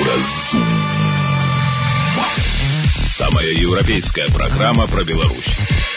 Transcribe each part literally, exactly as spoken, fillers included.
Еврозум. Самая европейская программа про Беларусь.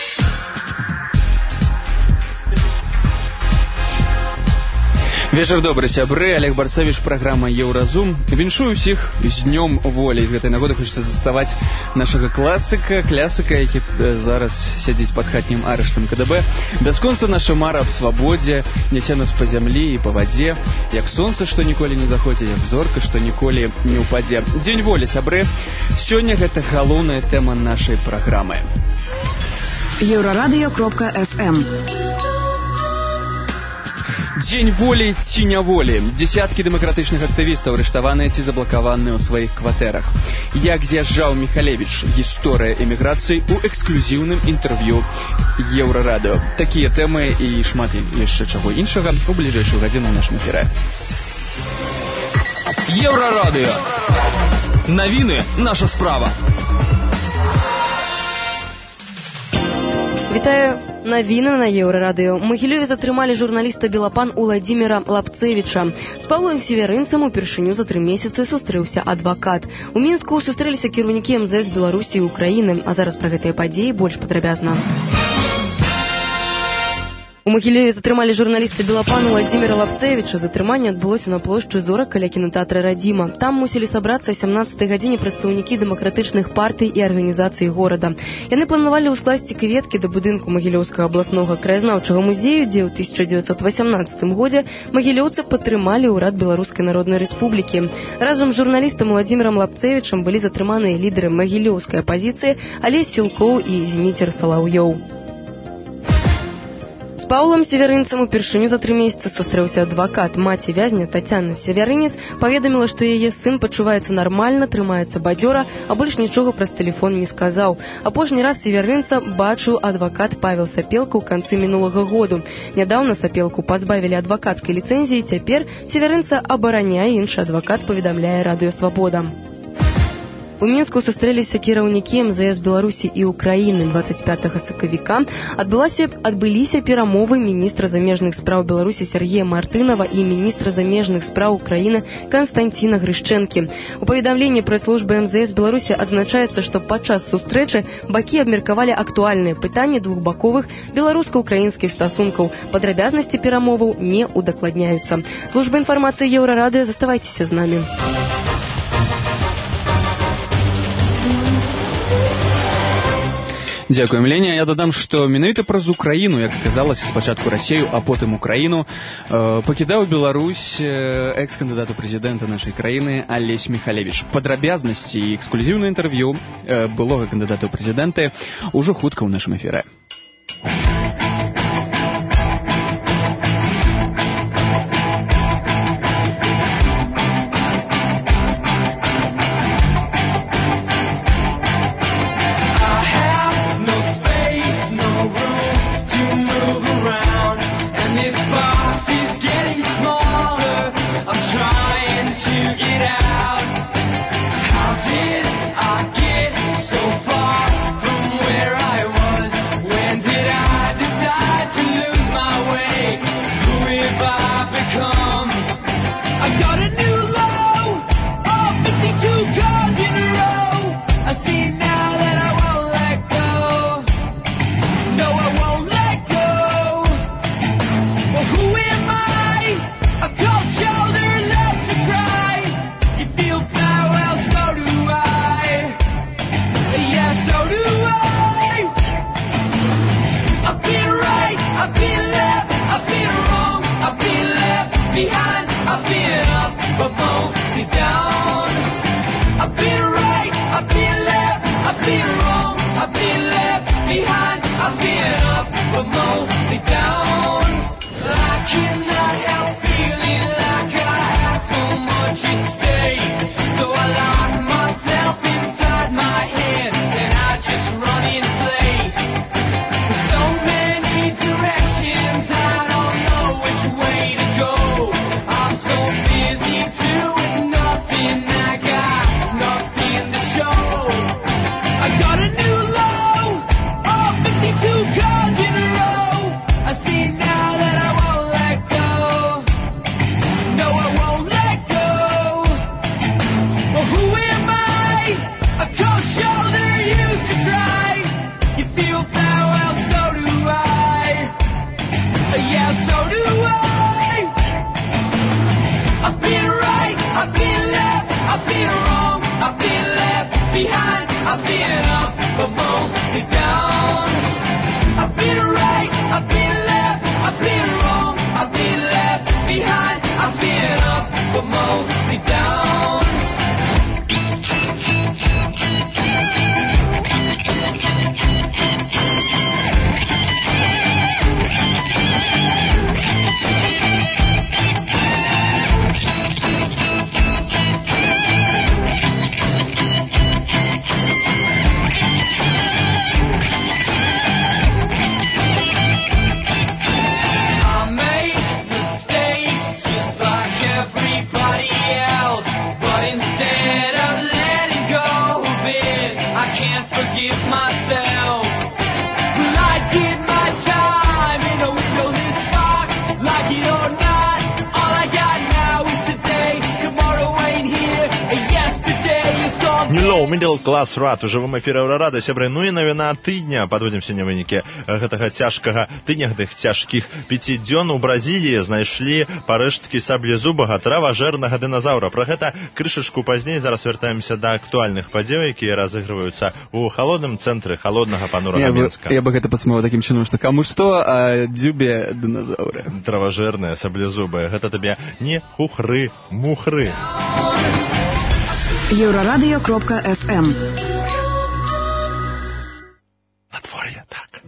Вечер добрый, сябры. Олег Барцевич, программа Евразум. Віншую всіх з днём волі. З гэтай нагоды хочется заставаць нашага класыка, клясыка, які зараз сядзіць пад хатнім арыштам КДБ. Бясконца наша мара аб свабодзе нясе нас па зямлі і па вадзе, як сонца, што ніколі не заходзе, як зорка, што ніколі не ўпадзе. Дзень волі, сябры. Сёння гэта галоўная тэма нашай праграмы. Еўрарадыё кропка эф эм. Дзень волі ці няволі. Дзесяткі дэмакратычных актывістаў арыштаваныя ці заблакаваныя ў сваіх кватэрах. Як з'язджаў Михалевич. Гісторыя эміграцыі ў эксклюзіўным інтэрв'ю Еўрарадыё. Такія тэмы і шмат яшчэ чаго іншага у бліжэйшую гадзіну ў нашым эфіры. Еўрарадыё. Навіны наша справа. Вітаю. Навіны на Еўрарадыё. У Магілёве затрымалі журналіста Белапан Уладзіміра Лапцевіча. З Паўлам Северынцам упершыню за тры месяцы сустрэўся адвакат. У Мінску сустрэліся кіраўнікі эм зэ эс Беларусі і Украіны. А зараз пра гэтыя падзеі больш падрабязна. У Магілёве затрымалі журналіста Белапана Уладзіміра Лапцевіча. Затрыманне адбылося на плошчы Зорак каля кінатэатра «Радзіма». Там мусілі сабрацца о сямнаццатай гадзіне прадстаўнікі дэмакратычных партый і арганізацый горада. Яны планавалі ўскласці кветкі да будынку Магілёўскага абласнога краязнаўчага музею, дзе ў тысяча дзевяцьсот васямнаццатым годзе магілёўцы падтрымалі ўрад Беларускай Народнай Рэспублікі. Разам з журналістам Уладзімірам Лапцевічам былі затрыманыя лідары магілёўскай апазіцыі Алесь Сілкоў і Зміцер Салаўёў. З Паўлам Северынцам упершыню за тры месяцы сустрэўся адвакат. Маці вязня Тацяна Северынец паведаміла, што яе сын пачуваецца нармальна, трымаецца бадзёра, а больш нічога праз тэлефон не сказаў. Апошні раз Северынца бачыў адвакат Павел Сапелка ў канцы мінулага году. Нядаўна Сапелку пазбавілі адвакацкай ліцэнзіі, цяпер Северынца абараняе, іншы адвакат паведамляе Радыё Свабода. У Мінску сустрэліся кіраўнікі эм зэ эс Беларусі і Украіны. дваццаць пятага сакавіка адбылася, адбыліся перамовы міністра замежных спраў Беларусі Сергея Мартынова і міністра замежных спраў Украіны Канстанціна Грышчэнкі. У паведамленні прэс-службы эм зэ эс Беларусі адзначаецца, што падчас сустрэчы бакі абмеркавалі актуальныя пытанні двухбаковых беларуска-украінскіх стасункаў. Падрабязнасці перамоваў не удакладняюцца. Служба інфармацыі Еўрарадыё, заставайцеся з намі. Дзякуем, Леня. Я дадам, што менавіта праз Украіну, як аказалася, спачатку Расею, а потым Украіну, э, пакідаў Беларусь э, экс-кандыдат у прэзідэнта нашай краіны Алесь Михалевич. Падрабязнасці і эксклюзіўнае інтэрв'ю э, былога кандыдата ў прэзідэнты ўжо хутка ў нашым эфіры. Nothing New Low Middle Class Rat у жывым эфіры Еўрарады, сябры. Ну і навіна тыдня. Падводзім сёння вынікі гэтага цяжкага тыдня, гэтых цяжкіх пяці дзён. У Бразіліі знайшлі парэшткі саблезубага траважэрнага дыназаўра. Пра гэта крышачку пазней. Зараз вяртаемся да актуальных падзеў, якія разыгрываюцца у халодным цэнтры халоднага панурага Мінска. Я бы гэта падсумаваў такім чынам, што каму што, а дзюбе дыназаўры. Траважэрныя саблезубыя. Гэта табе не хухры, мухры. Еврорадио кропка эф эм. Надвор'е, так.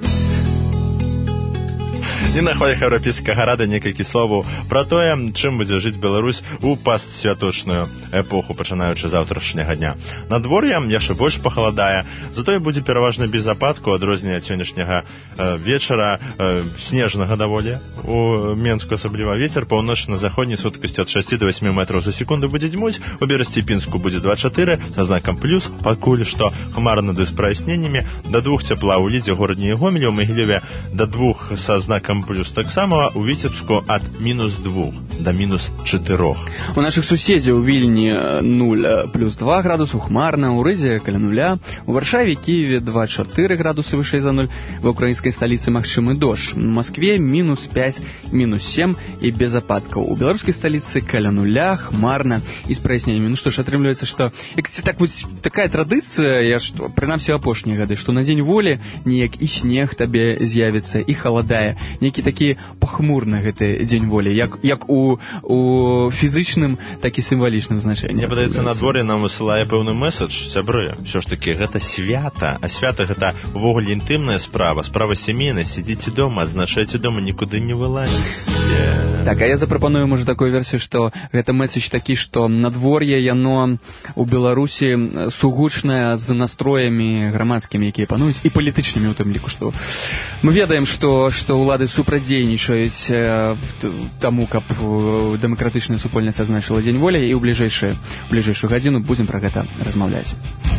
І на хвалях еўрапейскага рада некалькі словаў пра тое, чым будзе жыць Беларусь у пастсвяточную эпоху, пачынаючы заўтрашняга дня. Надвор'е яшчэ больш пахаладае, затое будзе пераважна без ападку, адрозненне ад сённяшняга э, вечара э, снежнага даволі. У Менску асабліва вецер паўночна-заходні з хуткасцю ад шасці да васьмі метраў за секунду будзе дзьмуць, у Берасцепінску будзе два чатыры, са знакам плюс, пакуль што хмарна ды з праясненнямі, да двух цяпла ў Лідзе, Горадні і Гомелі, у Магілёве да двух са знакам плюс таксама, у Віцебску ад мінус двух да мінус чатырох. У нашых суседзяў у Вільні нуль плюс два градусу, хмарна, у Рызе каля нуля, у Варшаве, Кіеве два чатыры градусы вышэй за нуль, ва ўкраінскай сталіцы магчымы дождж, у Маскве мінус пяць, мінус сем і без ападкаў. У беларускай сталіцы каля нуля, хмарна і з праясненнямі. Ну што ж, атрымліваецца, што так вось такая традыцыя, я ж прынамсі апошнія гады, што на дзень волі неяк і снег табе з'явіцца, і халадае, нейкі такі пахмурны гэты дзень волі, як, як у, у фізычным, так і сімвалічным значэнні. Мне падаецца, надвор'е нам высылае пэўны месадж, сябры. Ўсё ж такі, гэта свята, а свята гэта увогуле інтымная справа, справа сямейная. Сидзіце дома, адзначайце дома, нікуды не вылазіце. Так, а я запрапаную, можа, такую версію, што гэта месадж такі, што надвор'е, яно у Беларусі сугучнае з настроямі грамадскімі, якія пануюць, і палітычнымі ў тым ліку, што мы ведаем, што, што ўлады супрадзейнічаюць э, таму, каб дэмакратычная супольнасць адзначыла дзень волі, і ў бліжэйшую, бліжэйшую гадзіну будзем пра гэта размаўляць.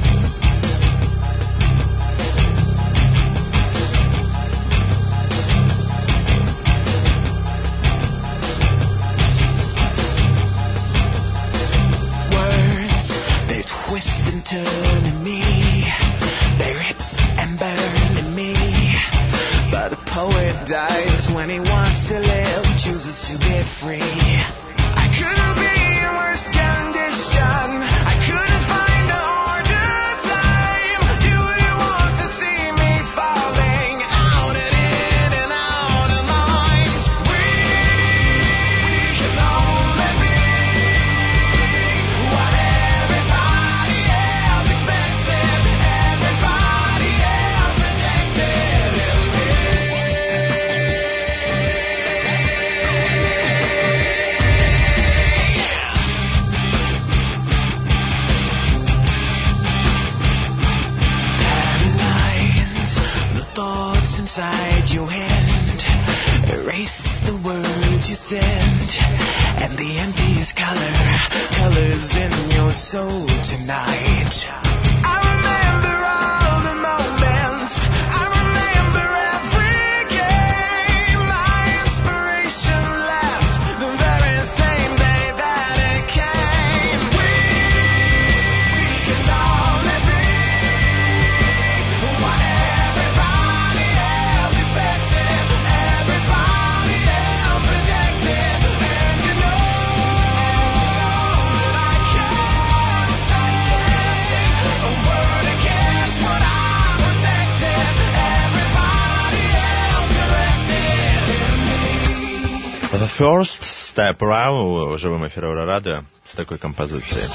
First Step Around у жывым эфіры Еўрарадыё з такой кампазіцыяй.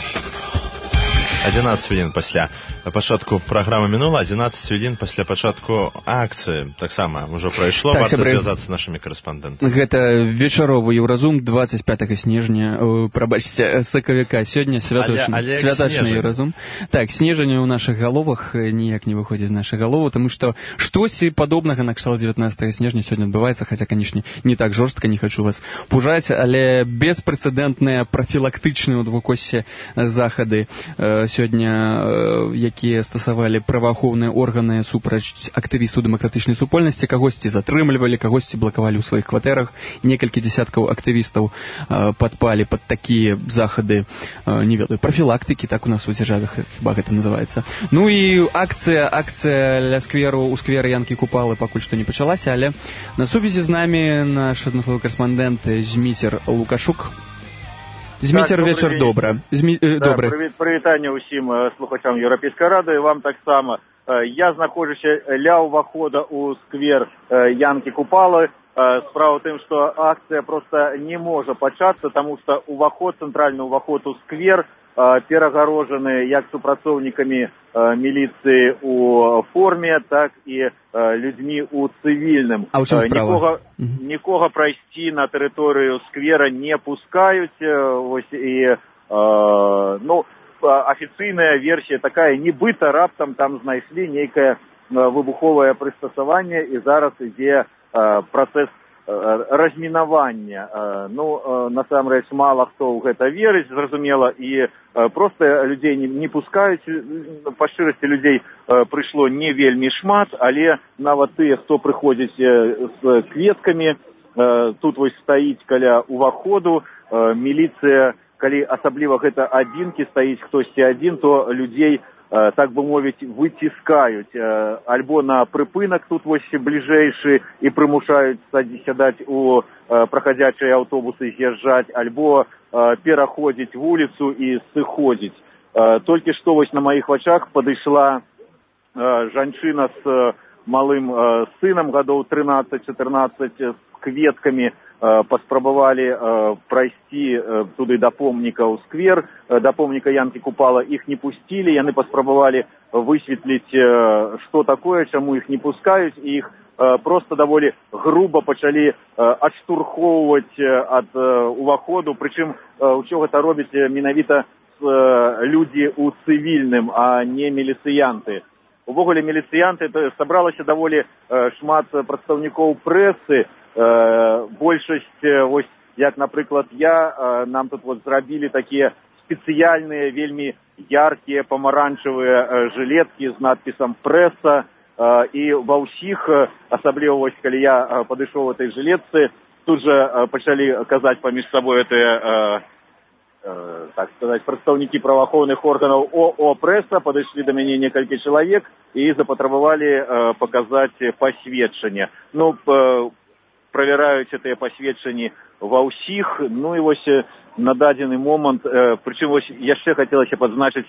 адзінаццаць хвілін пасля пачатку праграмы мінула, адзінаццаць хвілін пасля пачатку акцыі. Таксама ўжо прайшло, так, варта звязацца з нашымі карэспандэнтамі. Гэта вечаровы Еўразум двадцать пятого снежня, э, прабачце, сакавіка. Сёння святочны, святачны Еўразум. Так, снежанне ў нашых галовах ніяк не выходзіць з нашых галоваў, таму што штосьці падобнага на кшталт дзевятнадцатага снежня сёння адбываецца, хаця, канечне, не так жорстка, не хачу вас пужаць, але беспрэцэдэнтныя прафілактычныя ў двукоссе захады э, сёння, якія стасавалі праваахоўныя органы супраць актывістаў дэмакратычнай супольнасці, кагосьці затрымлівалі, кагосьці блакавалі ў сваіх кватэрах. Некалькі дзесяткаў актывістаў э, падпалі пад такія захады, э, не ведаю, профілактыкі, так у нас у дзяржаве хіба гэта называецца. Ну і акцыя, акцыя ля скверу, у скверы Янкі Купалы пакуль што не пачалася, але на сувязі з намі наш адмысловы карэспандэнт Зміцер Лукашук. Зміцер, так, вечар добра. Змі... Да, добры. Прывіт, прывітанне ўсім слухачам Еўрапейскай рады, вам таксама. Я знаходжуся ля ўвахода ў сквер Янкі Купалы. Справа ў тым, што акцыя проста не можа пачацца, таму што ўваход, цэнтральны ўваход у сквер перагарожаны як супрацоўнікамі міліцыі у форме, так і людзьмі ў цывільным. А ў чым справа? Нікога, нікога прайсці на тэрыторыю сквера не пускаюць. Вось, і, ну, афіцыйная версія такая, нібыта раптам там знайшлі нейкае выбуховае прыстасаванне, і зараз ідзе працэс размінавання. Ну, насамрэч, мала хто ў гэта верыць, зразумела, і проста людзей не, не пускаюць. Па шчырасці, людей прыйшло не вельмі шмат, але нават тыя, хто прыходзіць з кветкамі, тут вось стаіць каля ўваходу, міліцыя, калі асабліва гэта адзінкі, стаіць хтосьці адзін, то людзей, так бы мовіць, выціскаюць альбо на прыпынак тут вось бліжэйшы і прымушаюць сядаць у прахадзячыя аўтобусы, з'язджаць, альбо пераходзіць вуліцу і сыходзіць. Толькі што вось на маіх вачах падышла жанчына з малым сынам гадоў трынаццаць-чатырнаццаць з кветкамі, паспрабавалі прайсці туды да помніка ў сквер, да помніка Янкі Купала, іх не пусцілі, яны паспрабавалі высветліць, што такое, чаму іх не пускаюць, і іх проста даволі груба пачалі адштурхоўваць ад уваходу, прычым усё гэта робяць менавіта людзі ў цывільным, а не міліцыянты. Увогуле міліцыянты, сабралася даволі шмат прадстаўнікоў прэсы, большасць, вось, як, напрыклад, я, нам тут вот зрабілі такія спецыяльныя, вельмі яркія памаранчавыя жылеткі з надпісам «Прэса», і ва ўсіх, асабліва, вось, калі я падышоў у этой жылетцы, тут жа пачалі казаць паміж сабой гэтыя, так сказаць, прадстаўнікі праваахоўных органаў ООО «Прэса», падышлі да мяне некалькі чалавек і запатрабавалі паказаць пасведчанне. Ну, правяраюць гэтыя пасведчанні ва ўсіх. Ну і вось на дадзены момант, прычым вось яшчэ хацелася падзначыць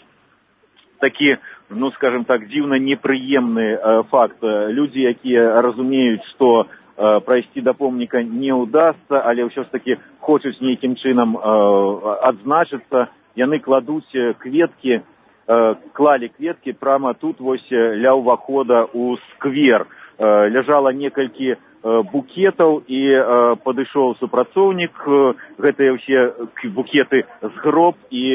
такі, ну, скажем так, дзіўна непрыемны факт. Людзі, якія разумеюць, што прайсці да помніка не ўдасца, але ўсё ж такі хочуць нейкім чынам адзначыцца, яны кладуць кветкі, клалі кветкі прама тут вось ля ўвахода ў сквер. Ляжала некалькі букетаў і падышоў супрацоўнік, гэтыя ўсе букеты згроб і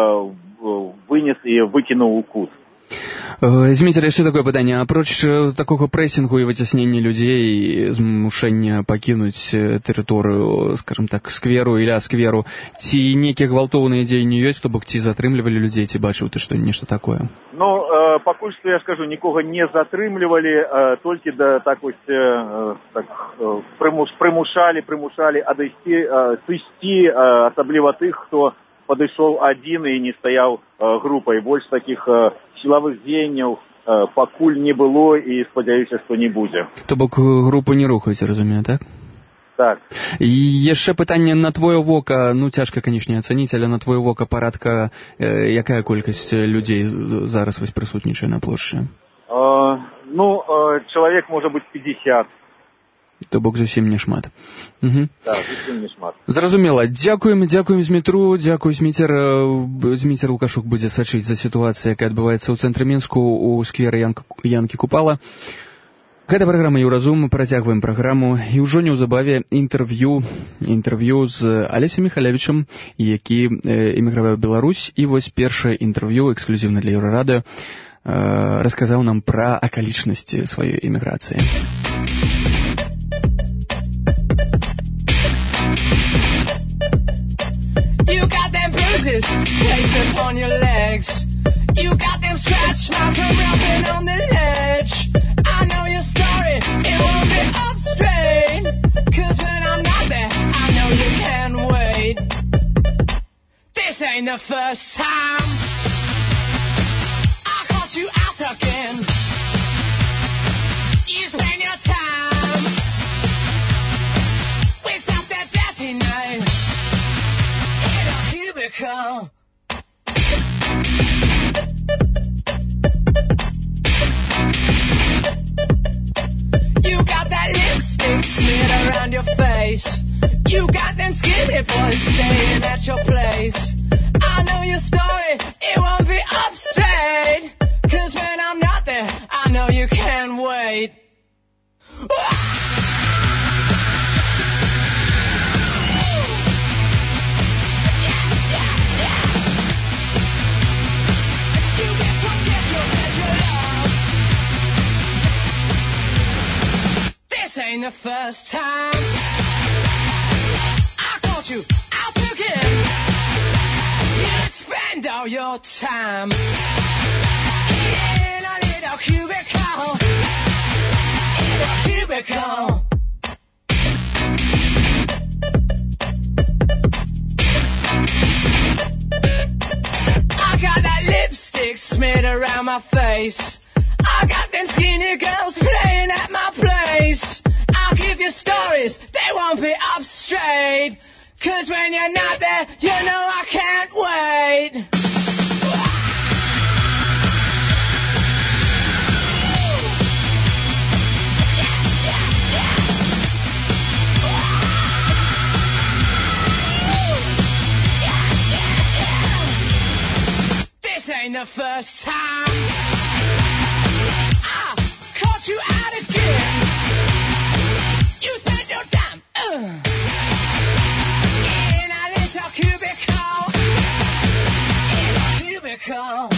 вынес і выкінуў у кут. Зміцер, яшчэ такое пытанне. Апроч такога прэсінгу і выцяснення людзей, змушэння пакінуць тэрыторыю, скажем так, скверу і ля скверу, ці нейкія гвалтоўныя дзеянні ёсць, то бок ці затрымлівалі людзей, ці бачыў ты што нешта такое? Ну, э, пакуль што, я скажу, нікога не затрымлівалі, э, толькі да так вось э, так, э, прымуш, прымушалі, прымушалі адысці, э, сысці, э, асабліва тых, хто падышоў адзін і не стаяў э, групай. Больш такіх э, сілавых дзеянняў э, пакуль не было і спадзяюся, што не будзе. То бок групу не рухаюць, разумею, так? Так. І яшчэ пытанне на твоё вока, ну цяжка, канечне, ацаніць, але на твоё вока парадка, э, якая колькасць людзей зараз вось прысутнічае на плошчы? Э, ну, э, чалавек можа быць пятьдесят. То бок зусім не шмат. Угу. Так, зусім не шмат. Зразумела. Дзякуем, дзякуем Змітру, дзякуй Зміцер. Зміцер Лукашук будзе сачыць за сітуацыяй, якая адбываецца ў цэнтры Мінску у скверы Янкі Купала. Гэта праграма «Еўразум», працягваем праграму, і ўжо неўзабаве інтэрв'ю, інтэрв'ю з Алесем Міхалевічам, які эміграваў у Беларусь, і вось першае інтэрв'ю, эксклюзіўна для Еўрарадыё, расказаў нам пра акалічнасці сваёй эміграцыі. You got them bruises placed upon your legs. You got them scratch Smiles are rapping on the ledge. I know your story, it won't be up straight. Cause when I'm not there, I know you can't wait. This ain't the first time I caught you out again. You spend your time without that dirty night in a cubicle. You got that lipstick smeared around your face. You got them skinny boys staying at your place. I know your story, it won't be up straight. Cause when I'm not there, I know you can't wait. This ain't the first time I caught you out again. You spend all your time in a little cubicle, in a cubicle. I got that lipstick smeared around my face. I got them skinny girls playing at my place. I'll give you stories, they won't be up straight. Cause when you're not there, you know I can't wait. This ain't the first time I caught you out again. You spent your time uh, in a little cubicle, in a cubicle.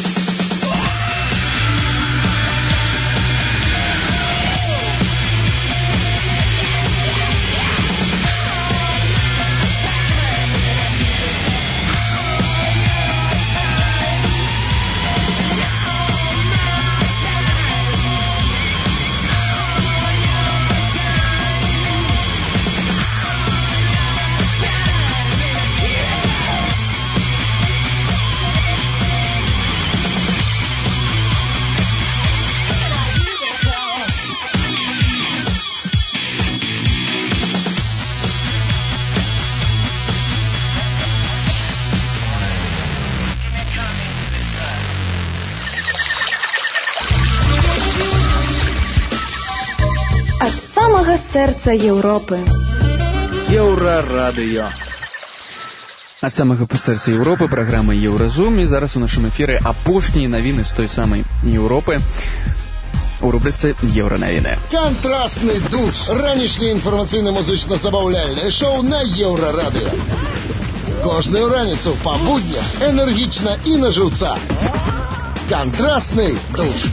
Серце Європи. Еўрарадыё. Ад самага сэрца Еўропы праграма Еўразум, і зараз у нашым эфіры апошнія навіны з той самай Еўропы у рубрыцы Еўранавіны. Контрастны душ. Ранішняе інфармацыйна-музычна-забаўляльнае шоу на Еўрарадыё. Кожную раніцу па буднях энергічна і на жыўца. Контрастны душ.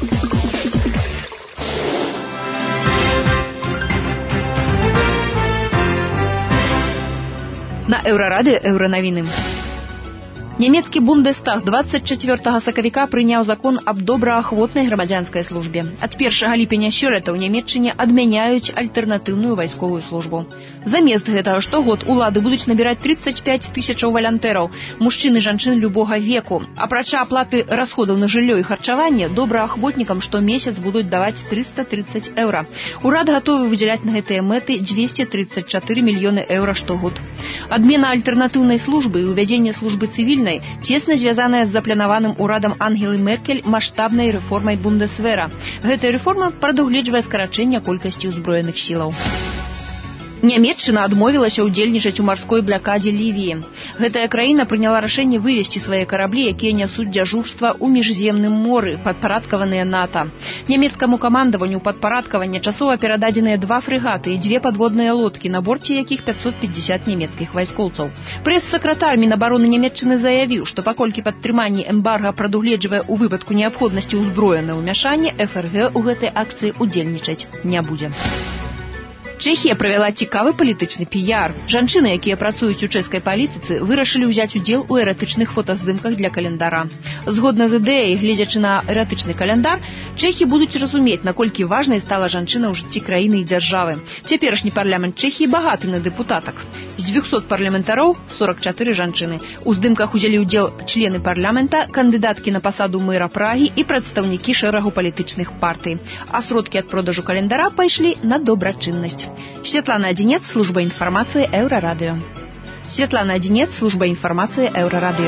На Еўрарадыё еўранавіны. Нямецкі Бундестаг двадцать четвёртага сакавіка прыняў закон аб добраахвотнай грамадзянскай службе. Ад першага ліпеня сёлета ў Нямецчыне адмяняюць альтэрнатыўную вайсковую службу. Замест гэтага штогод улады будуць набіраць тридцать пять тысячаў валянтэраў, мужчын і жанчын любога веку. Апрача аплаты расходаў на жыллё і харчаванне, добраахвотнікам штомесяц будуць даваць триста тридцать еўра. Урад гатовы выдзяляць на гэтыя мэты двести тридцать четыре мільёны еўра штогод. Адмена альтэрнатыўнай службы і ўвядзенне службы цывільнай тесно звязаная з запланаваным урадам Ангелы Меркель маштабнай рэформай Бундесвера. Гэтая рэформа прадугледжвае скарачэнне колькасці ўзброеных сілаў. Нямецчына адмовілася ўдзельнічаць у марской блакадзе Лівіі. Гэтая краіна прыняла рашэнне вывесці свае караблі, якія нясуць дзяжурства ў міжземным моры, падпарадкаваныя НАТО. Нямецкаму камандаванню падпарадкавання часова перададзеныя два фрэгаты і дзве падводныя лодкі, на борце якіх пятьсот пятьдесят нямецкіх вайскоўцаў. Прэс-сакратар Мінабароны Нямецчыны заявіў, што паколькі падтрыманне эмбарга прадугледжвае ў выпадку неабходнасці ўзброенае ўмяшанне, эф эр гэ ў гэтай акцыі ўдзельнічаць не будзе. Чэхія правяла цікавы палітычны піяр. Жанчыны, якія працуюць у чэшскай палітыцы, вырашылі ўзяць удзел у эратычных фотаздымках для календара. Згодна з ідэяй, гледзячы на эратычны календар, чэхі будуць разумець, наколькі важнай стала жанчына ў жыцці краіны і дзяржавы. Цяперашні парламент Чэхіі багаты на дэпутатак. З дзвюхсот парламентароў сорок чатыры жанчыны. У здымках узялі ўдзел члены парламента, кандыдаткі на пасаду мэра Прагі і прадстаўнікі шэрагу палітычных партый. А сродкі ад продажу календара пайшлі на добрачыннасць. Светлана Одинец, служба информации Еврорадио. Светлана Одинец, служба информации Еврорадио.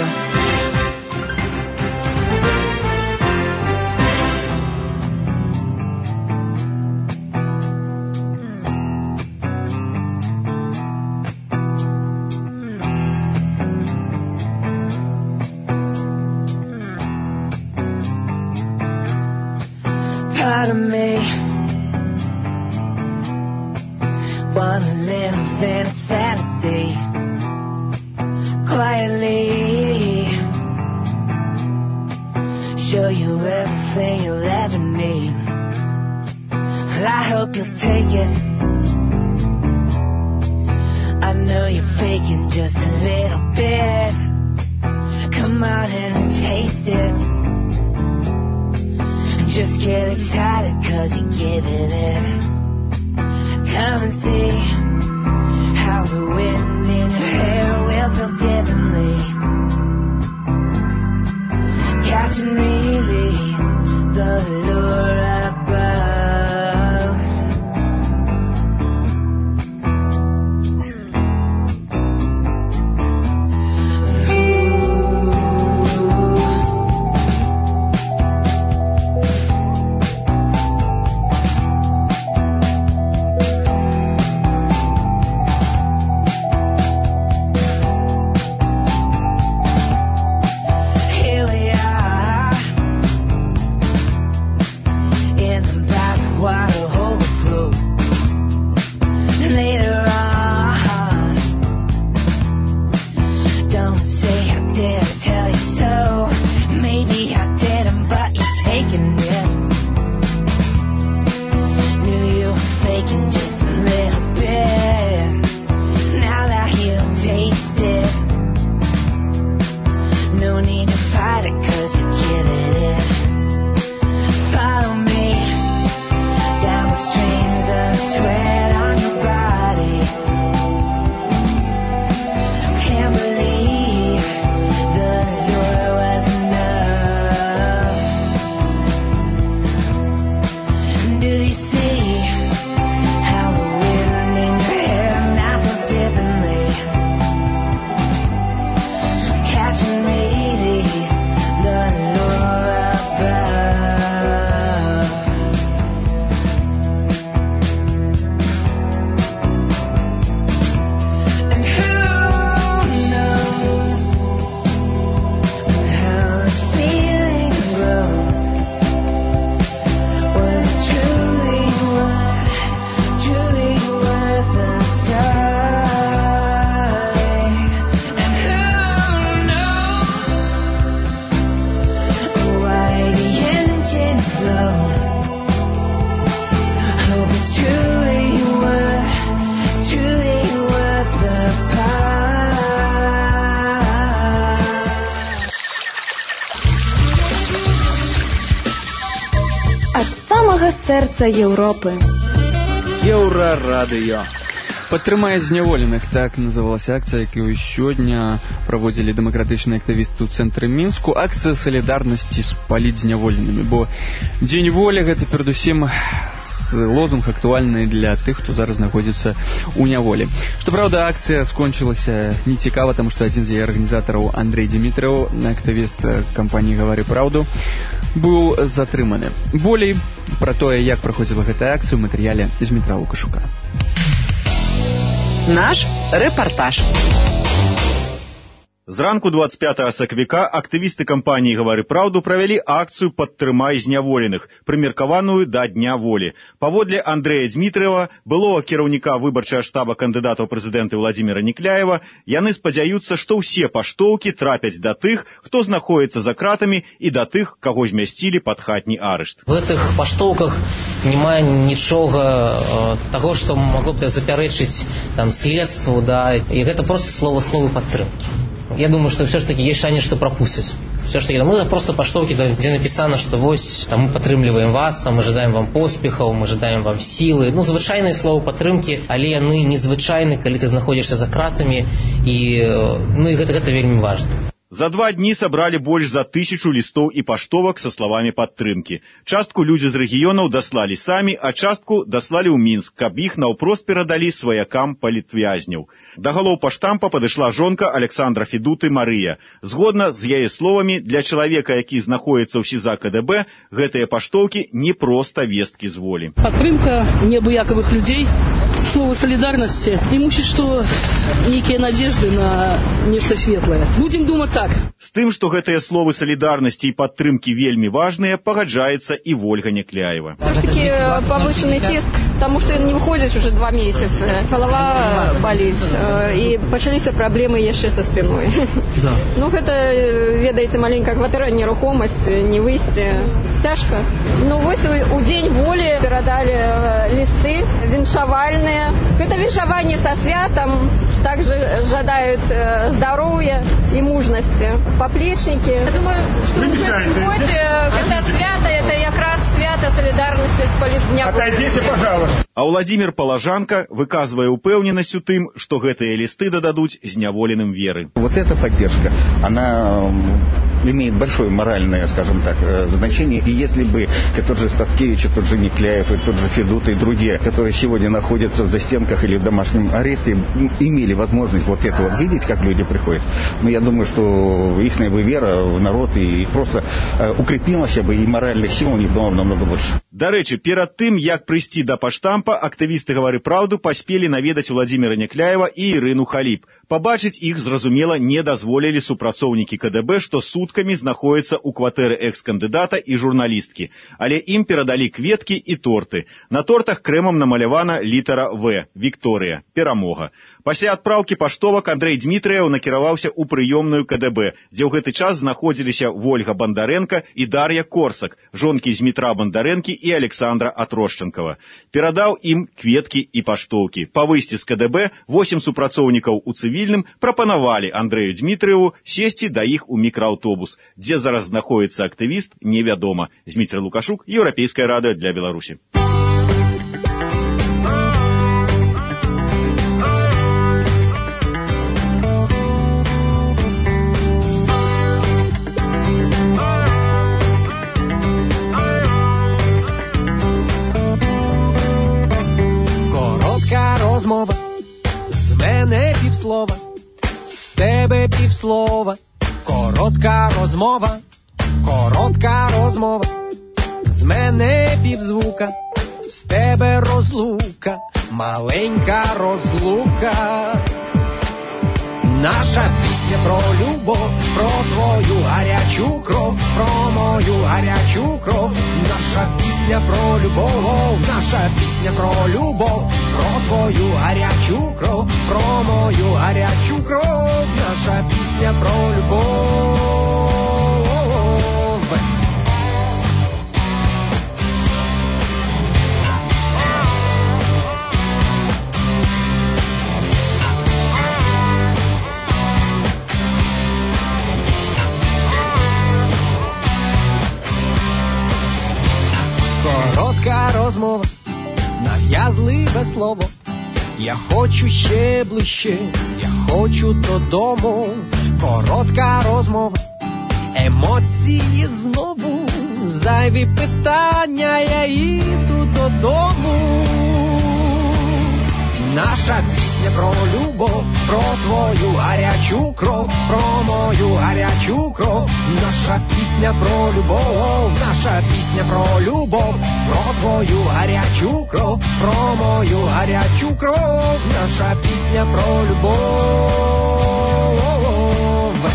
Pardon me. Wanna live in a fantasy quietly, show you everything you'll ever need. I hope you'll take it. I know you're faking just a little bit. Come on and taste it. Just get excited cause you're giving it. Come and see how the wind in your hair will feel differently. Catch and release the lure above. Серця Європи. Еўрарадыё. Падтрымае зняволеных, так называлась акция, якую сёння праводзілі дэмакратычныя актывісты ў цэнтры Мінску. Акцыя салідарнасці з палітзняволенымі, бо дзень волі гэта перадусім лозунг актуальны для тых, хто зараз знаходзіцца ў няволі. Што праўда, акцыя скончылася нецікава, таму што адзін з яе арганізатараў Андрей Дмітрыў, актывіст кампаніі «Гавары праўду», быў затрыманы. Болей пра тое, як праходзіла гэтая акцыя ў матэрыяле з Дмітра Лукашука. Наш рэпартаж. Зранку двадцать пятага сакавіка актывісты кампаніі «Гавары праўду» правялі акцыю «Падтрымай зняволеных», прымеркаваную да Дня волі. Паводле Андрэя Дмітрыева, былога кіраўніка выбарчага штаба кандыдата ў прэзідэнты Владзіміра Некляева, яны спадзяюцца, што ўсе паштоўкі трапяць да тых, хто знаходзіцца за кратамі, і да тых, каго змясцілі пад хатні арышт. В гэтых паштоўках няма нічога э, таго, што магло б запярэчыць там следству, да, і гэта проста слова словы падтрымкі. Я думаю, что все-таки есть шанс, что пропустят. Все-таки ну, это просто поштовки, где написано, что вось, там, мы падтрымліваем вас, там, мы ожидаем вам поспехаў, мы ожидаем вам силы. Ну, звычайныя словы падтрымкі, але яны незвычайны, калі ты знаходзішся за кратамі, і, ну, і гэта, гэта вельмі важна. За два дні сабралі больш за тысячу лістоў і паштовак са словамі падтрымкі. Частку людзі з рэгіёнаў даслалі самі, а частку даслалі ў Мінск, каб іх наўпрост перадалі сваякам палітвязняў. Да галоў паштампа падышла жонка Александра Федуты Марыя. Згодна з яе словамі, для чалавека, які знаходзіцца ў СІЗА КДБ, гэтыя паштоўкі не проста весткі з волі. Падтрымка неабыякавых людзей, слово солідарнасці не мусіць, што нейкія надежды на нешта светлае. Будзем думаць так. З тым, што гэтыя словы солідарнасці і падтрымкі вельмі важныя, пагаджаецца і Вольга Некляева. Все-таки повышенный тиск, потому что не выходишь уже два месяца, голова болит, и почались проблемы еще со спиной. Да. Ну, гэта, ведаеце, маленькая кватэра, нерухомасць, не выйсці, цяжка. Ну, вось у Дзень волі перадалі листы віншавальныя. Это віншаванне со святом, также жадают здоровья и мужности. Поплечники. Я думаю, что в этом годе это свято, это как раз свято солидарности с политдня. Отойдите, пожалуйста. А Владимир Положанка выказывая упэўненасць у тым, что гэтыя листы дададуць зняволеным веры. Вот эта поддержка, она имеет большое моральное, скажем так, значение. И если бы тот же Статкевич, и тот же Некляев, и тот же Федута, и другие, которые сегодня находятся в застенках или в домашнем аресте, имели возможность вот это вот видеть, как люди приходят, но я думаю, что их вера в народ и просто укрепилась бы, и моральных сил у них было намного больше. Дарэчы, перад тым, як прыйсці да паштампа, актывісты «Гавары праўду» паспелі наведаць Владзіміра Некляева і Ірыну Халіп. Пабачыць іх, зразумела, не дазволілі супрацоўнікі КДБ, што суткамі знаходзяцца ў кватэры экс-кандыдата і журналісткі. Але ім перадалі кветкі і торты. На тортах крэмам намалявана літара «В» – «Вікторыя» – «Перамога». Пасля адпраўкі паштовак Андрэй Дмітрыеў накіраваўся ў прыёмную КДБ, дзе ў гэты час знаходзіліся Вольга Бандарэнка і Дар'я Корсак, жонкі Змітра Бандарэнкі і Александра Атрошчанкава. Перадаў ім кветкі і паштоўкі. Па выйсці з КДБ восем супрацоўнікаў у цывільным прапанавалі Андрэю Дмітрыеву сесці да іх у мікрааўтобус. Дзе зараз знаходзіцца актывіст, невядома. Змітрый Лукашук, Еўрапейскае радыё для Беларусі. З мене півслова, з тебе півслова, коротка розмова, коротка розмова, з мене півзвука, з тебе розлука, маленька розлука. Наша пісня про любов, про твою гарячу кров, про мою гарячу кров. Наша пісня про любов, наша пісня про любов, про твою гарячу кров, про мою гарячу кров. Наша пісня про любов. Коротка розмова, нав'язливе слово. Я хочу ще ближче, я хочу додому. Коротка розмова, емоції знову. Зайві питання, я їду додому. Наша пісня про любов, про твою гарячу кров, про мою гарячу кров. Наша пісня про любов, наша пісня про любов, про твою гарячу кров, про мою гарячу кров. Наша пісня про любов.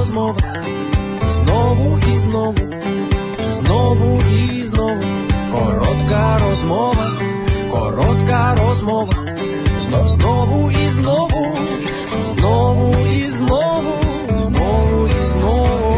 розмова, знову і знову, знову і знову, коротка розмова, коротка розмова, знов, знову і знову, знову і знову, знову і знову.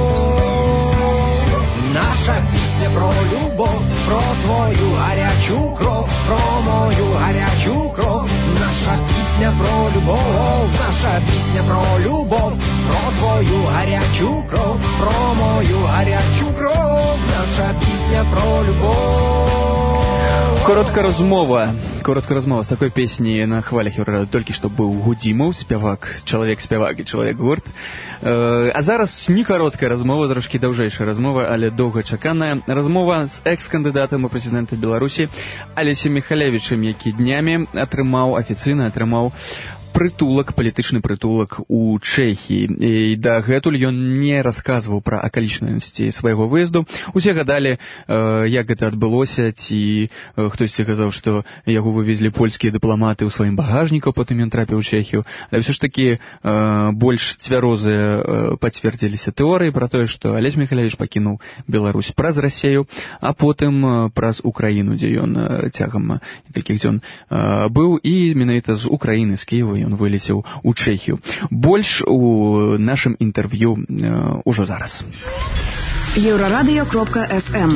Наша пісня про любов, про твою гарячу кров, про мою гарячу кров. Наша пісня про любов, наша пісня про любов, про твою гарячу кров, про мою гарячу кров. Наша пісня про любов. Коротка розмова. Коротка розмова з такой песні на хвалях Еўрарады толькі што быў Гудзімаў, спявак, чалавек-спявак і чалавек-гурт. А зараз не кароткая размова, трошкі даўжэйшая размова, але доўгачаканая размова з экс-кандыдатам у прэзідэнта Беларусі Алесем Міхалевічам, які днямі атрымаў, афіцыйна атрымаў прытулак, палітычны прытулак у Чэхіі. І дагэтуль ён не расказваў пра акалічнасці свайго выезду. Усе гадалі, як гэта адбылося, ці хтосьці казаў, што яго вывезлі польскія дыпламаты ў сваім багажніку, потым ён трапіў у Чэхію. Але ўсё ж такі больш цвярозыя пацвердзіліся тэорыі пра тое, што Алесь Міхалевіч пакінуў Беларусь праз Расею, а потым праз Украіну, дзе ён цягам некалькіх дзён быў, і менавіта з Украіны, з Кіева ён вылецеў у Чэхію. Больш у нашым інтэрв'ю ўжо зараз. еўрарадыё кропка эф эм.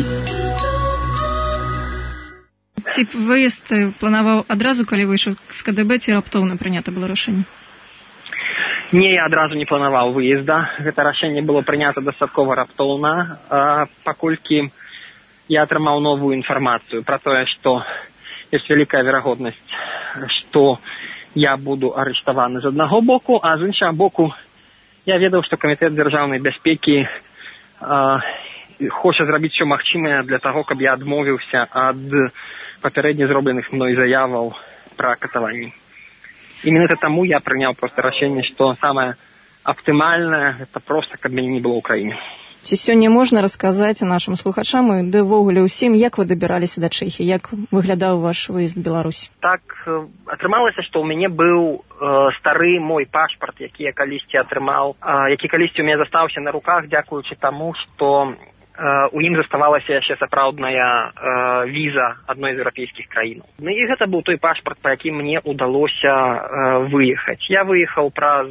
Ці выезд планаваў адразу, калі выйшаў з КДБ, ці раптоўна прынята было рашэнне? Не, я адразу не планаваў выезда. Гэта рашэнне было прынята дастаткова раптоўна, паколькі я атрымаў новую інфармацыю пра тое, што ёсць вялікая верагоднасць, што я буду арыштаваны з аднаго боку, а з іншага боку я ведаў, што камітэт дзяржаўнай бяспекі э, хоча зрабіць усё магчымае для таго, каб я адмовіўся ад папярэдне зробленых мной заяваў пра катаванні. І менавіта таму я прыняў проста рашэнне, што самае аптымальнае гэта проста, каб мяне не было ў краіне. Ці сёння можна расказаць нашым слухачам і ды ўвогуле ўсім, як вы дабіраліся да Чэхіі, як выглядаў ваш выезд в Беларусь? Так, атрымалася, што ў мяне быў э, стары мой пашпарт, які я калісьці атрымаў, э, які калісьці ў мяне застаўся на руках, дзякуючы таму, што э, у ім заставалася яшчэ сапраўдная э, віза адной з еўрапейскіх краінаў. Ну і гэта быў той пашпарт, па якім мне ўдалося э, выехаць. Я выехаў праз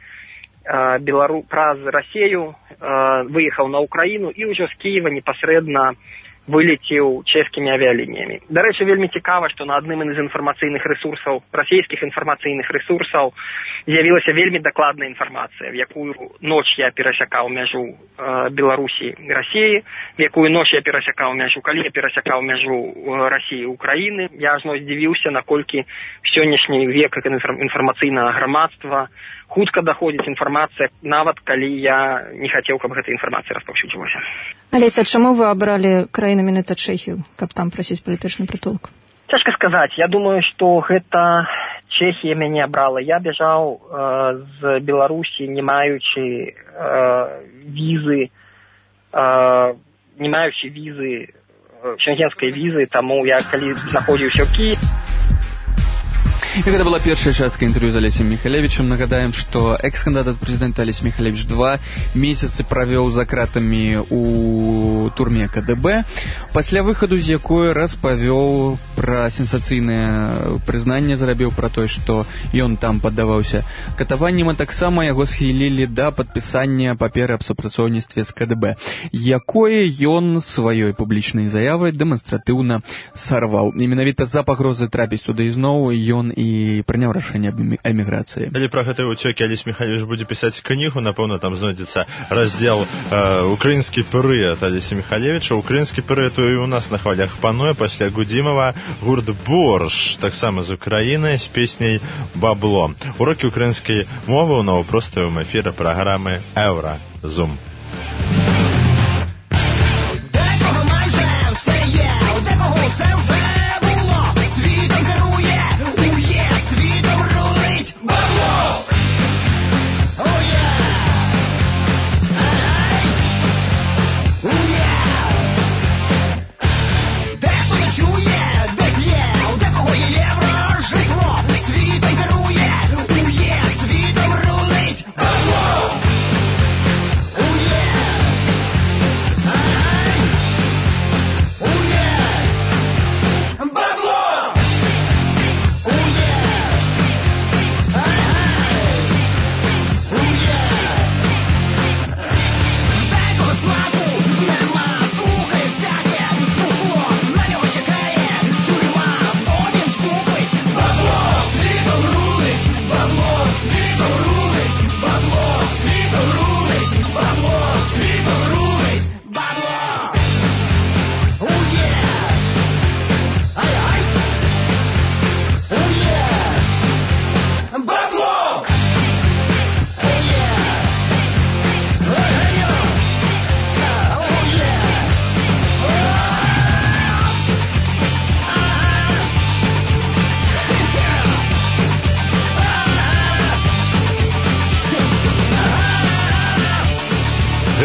Белару праз Расею, выехаў на Украіну і ўжо з Кіева непасрэдна вылецеў чэшскімі авіялініямі. Дарэчы, вельмі цікава, што на адным з інфармацыйных рэсурсаў, расійскіх інфармацыйных рэсурсаў з'явілася вельмі дакладная інфармацыя, в якую ноч я перасякаў мяжу э, Беларусі і Расеі, в якую ноч я перасякаў мяжу, калі я перасякаў мяжу Расіі і Украіны. Я ажно здзівіўся, наколькі сённяшні век інфармацыйнага грамадства хутка даходзіць інфармацыя, нават калі я не хацеў, каб гэта інфармацыя распаўсюджвалася. Алесь, а чаму вы абралі краіну менавіта Чэхію, каб там прасіць палітычны прытулак? Цяжка сказаць. Я думаю, што гэта Чэхія мяне абрала. Я бяжаў э, з Беларусі, не маючы э, візы, э, не маючы візы, э, шенгенскай візы, таму я калі знаходзіўся ў Кіеве. І гэта была першая частка інтэрв'ю з Алесем Міхалевічам. Нагадаем, што экс-кандыдат прэзідэнта Алесь Міхалевіч два месяцы правёў за кратамі у турме КДБ, пасля выхаду з якой распавёў пра сенсацыйнае прызнанне, зрабіў пра тое, што ён там паддаваўся катаванням, а таксама яго схілілі да падпісання паперы аб супрацоўніцтве з КДБ, якое ён сваёй публічнай заявай дэманстратыўна сарваў. І менавіта з-за пагрозы трапіць туды ізноў ён і прыняў рашэнне аб эміграцыі. Калі пра гэтай уцёкі Алесь Міхалевіч будзе пісаць кнігу, напэўна, там знойдзецца раздзел э, «Украінскі перыяд» Алеся Міхалевіча. Украінскі перыяд і ў нас на хвалях пануе пасля Гудзімава гурт «Борш», таксама з Украіны, з песняй «Бабло». Урокі украінскай мовы ў новапростовым эфіры праграмы «Еўразум».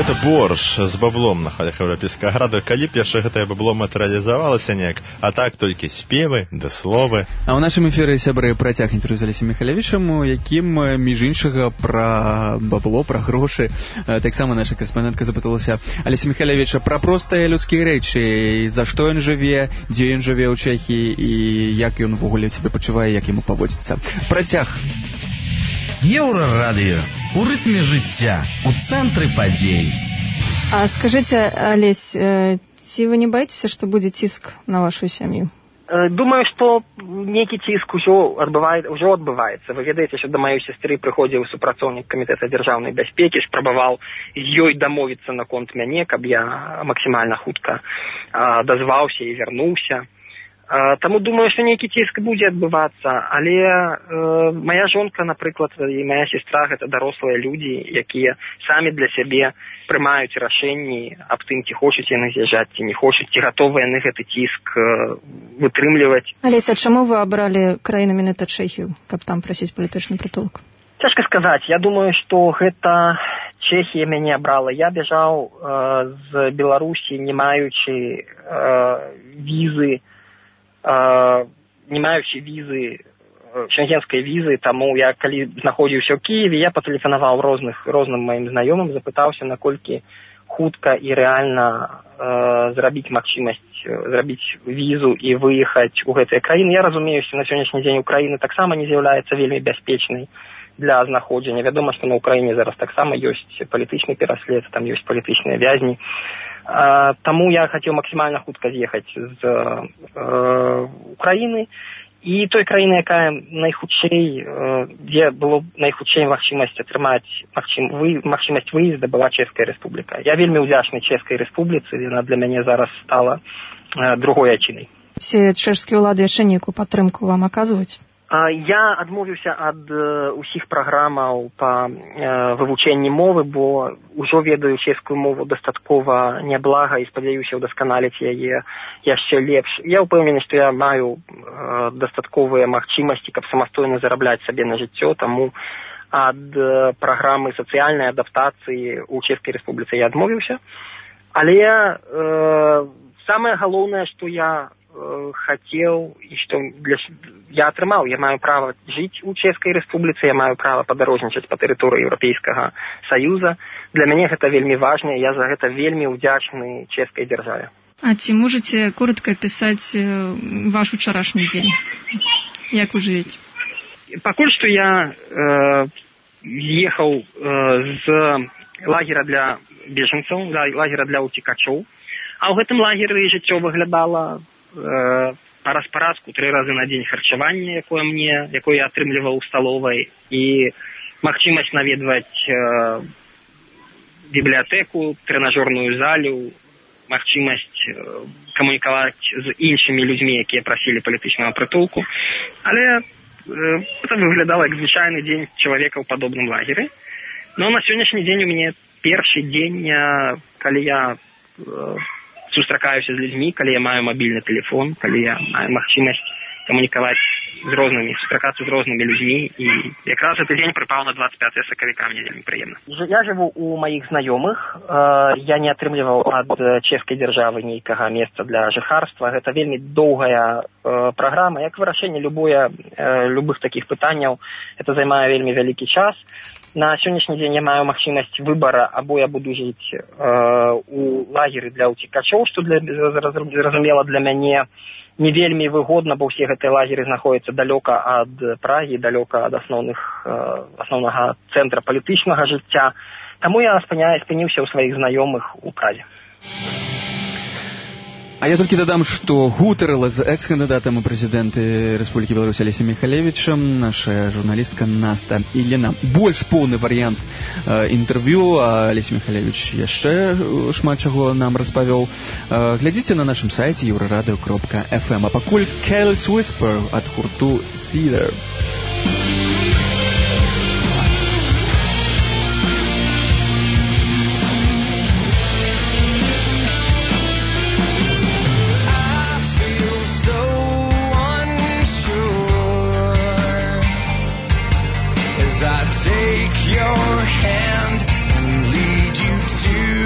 гэта борш з баблом на хвалях еўрапейскага града, калі б яшчэ гэтае бабло матэрыялізавалася неяк, а так толькі спевы да словы. А ў нашым эфіры, сябры, працяг інтэрв'ю з Алесем Міхалевічам, у якім, між іншага, пра бабло, пра грошы. Таксама наша карэспандэнтка запыталася Алеся Міхалевіча пра простыя людскія рэчы, за што ён жыве, дзе ён жыве ў Чэхіі і як ён увогуле сябе пачувае, як яму паводзіцца. Працяг. Еўрарадыё. У рытме жыцця, у цэнтры падзей. А скажыце, Алесь, ці вы не баіцеся, што будзе ціск на вашу сям'ю? Думаю, што нейкі ціск ужо адбываецца, ужо адбываецца. Вы ведаеце, што да маёй сястры прыходзіў супрацоўнік камітэта дзяржаўнай бяспекі, спрабаваў з ёй дамовіцца наконт мяне, каб я максімальна хутка дазваўся і вярнуўся. Таму думаю, што нейкі ціск будзе адбывацца, але э, моя жонка, напрыклад, і моя сестра гэта дарослыя людзі, якія самі для сябе прымаюць рашэнні аб тым, ці хочуць яны з'язджаць, ці не хочуць, ці гатовыя яны гэты ціск э, вытрымліваць. Алеся, чаму вы абралі краіну менавіта Чэхію, каб там прасіць палітычны прытулак? Цяжка сказаць. Я думаю, што гэта Чэхія мяне абрала. Я бяжаў э, з Беларусі, не маючы э, візы, не маючы візы, шенгенскай візы, таму я, калі знаходзіўся ў Кіеве, я патэлефанаваў розных, розным маім знаёмым, запытаўся, наколькі хутка і рэальна э, зрабіць магчымасць, зрабіць візу і выехаць у гэтыя краіны. Я разумею, што на сённяшні дзень Украіна таксама не з'яўляецца вельмі бяспечнай для знаходжання. Вядома, што на Украіне зараз таксама ёсць палітычны пераслед, там ёсць палітычныя вязні. Uh, таму я хацеў максімальна хутка з'ехаць з uh, Украіны і той краіны, якая найхутчэй, uh, дзе было найхутчэй магчымасць атрымаць магчым, вы, магчымасць выезда, была Чэшская Рэспубліка. Я вельмі ўдзячны Чэшскай Рэспубліцы, яна для мяне зараз стала uh, другой айчынай. Ці чэшскія ўлады яшчэ нейкую падтрымку вам аказваюць? Я адмовіўся ад усіх праграмаў па вывучэнні мовы, бо ўжо ведаю чэшскую мову дастаткова няблага і спадзяюся ўдасканаліць яе яшчэ лепш. Я ўпэўнены, што я маю дастатковыя магчымасці, каб самастойна зарабляць сабе на жыццё, таму ад праграмы сацыяльнай адаптацыі ў Чэшскай Рэспубліцы я адмовіўся. Але э, самае галоўнае, што я хацеў і што для... я атрымаў, я маю права жыць у Чэшскай Рэспубліцы, я маю права падарожнічаць па тэрыторыі Еўрапейскага Саюза. Для мяне гэта вельмі важна, я за гэта вельмі ўдзячны чэшскай дзяржаве. А ці можаце коротка апісаць ваш учарашні дзень? Як вы жывеце? Пакуль што я э, з'ехаў э, з лагера для бежанцаў, лагера для уцікачоў, а ў гэтым лагеры жыццё выглядала параз паразку, тры разы на дзень харчаванне, якое мне, якое я атрымліваў у сталовай, і магчымасць наведваць э, бібліятэку, трэнажорную залю, магчымасць э, камунікаваць з іншымі людзьмі, якія прасілі палітычнага прытулку. Але э, это выглядала як звычайны дзень чалавека ў падобным лагеры. Но на сённяшні дзень у мяне першы дзень, э, калі я э, сустракаюся з людзьмі, калі я маю мабільны тэлефон, калі я маю магчымасць камунікаваць з рознымі, сустракацца з рознымі людзьмі, і якраз гэты дзень прыпаў на двадцать пятое сакавіка, мне вельмі прыемна. Я жыву у маіх знаёмых, я не атрымліваў ад чэшскай дзяржавы нейкага месца для жыхарства, гэта вельмі доўгая праграма, як вырашэнне любое, любых такіх пытанняў, это займае вельмі вялікі час. На сённяшні дзень я маю магчымасць выбара, або я буду жыць э, у лагеры для ўцікачоў, што для, зразумела для мяне не вельмі выгодна, бо ўсе гэтыя лагеры знаходзяцца далёка ад Прагі, далёка ад асноўных, э, асноўнага цэнтра палітычнага жыцця. Таму я спыніўся ў сваіх знаёмых у Празе. А я толькі дадам, што гутарыла з экс-кандыдатам у прэзідэнты Рэспублікі Беларусь Алесем Міхалевічам наша журналістка Наста Ілена. Больш поўны варыянт э, інтэрв'ю, а Алесь Міхалевіч яшчэ шмат чаго нам распавёў. Э, глядзіце на нашым сайце еўрарадыё кропка эф эм. А пакуль Careless Whisper ад гурту Seether. Your hand and lead you to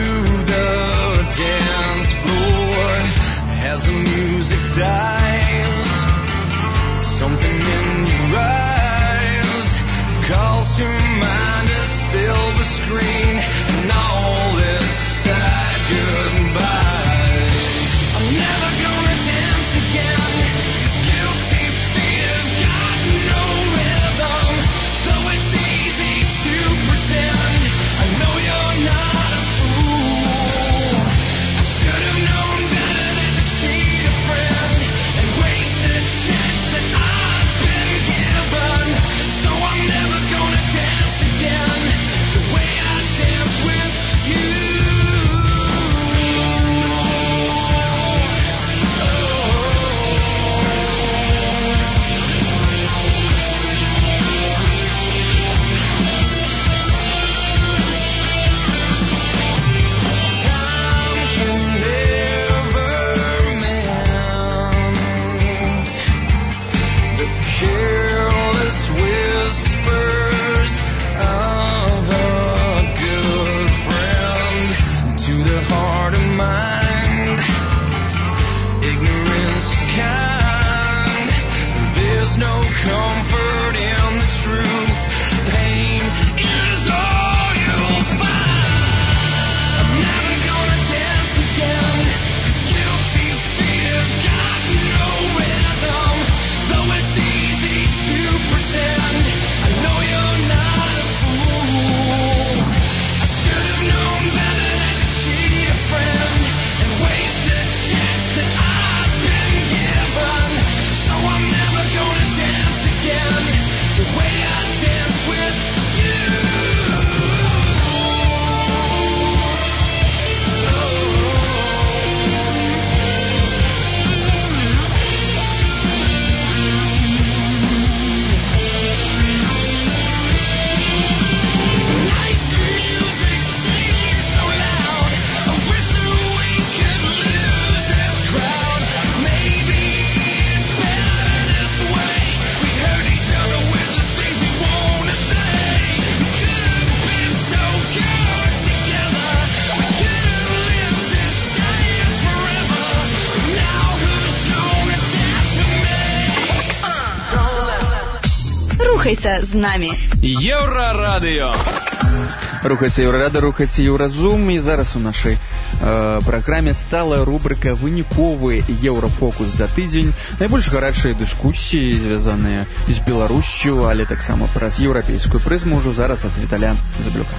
Залишайся з нами. Еўрарадыё. Рухаецца Еўрарада, рухаецца Еўразум, і зараз у нашай э, праграме стала рубрика «Выніковы Еўрафокус за тыдзень». Найбольш гарачыя дыскусіі, звязаныя з Беларусью, але таксама праз еўрапейскую прызму ўжо зараз ад Віталя Заблюка.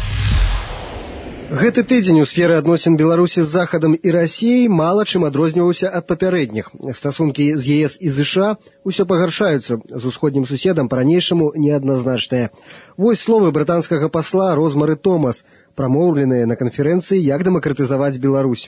Гэты тыдзень у сферы адносін Беларусі з Захадам і Расіяй мала чым адрозніваўся ад папярэдніх. Стасункі з ЕС і ЗША ўсё пагаршаюцца, з усходнім суседам па-ранейшаму неадназначныя. Вось словы брытанскага пасла Розмары Томас, прамоўленыя на канферэнцыі «Як дэмакратызаваць Беларусь».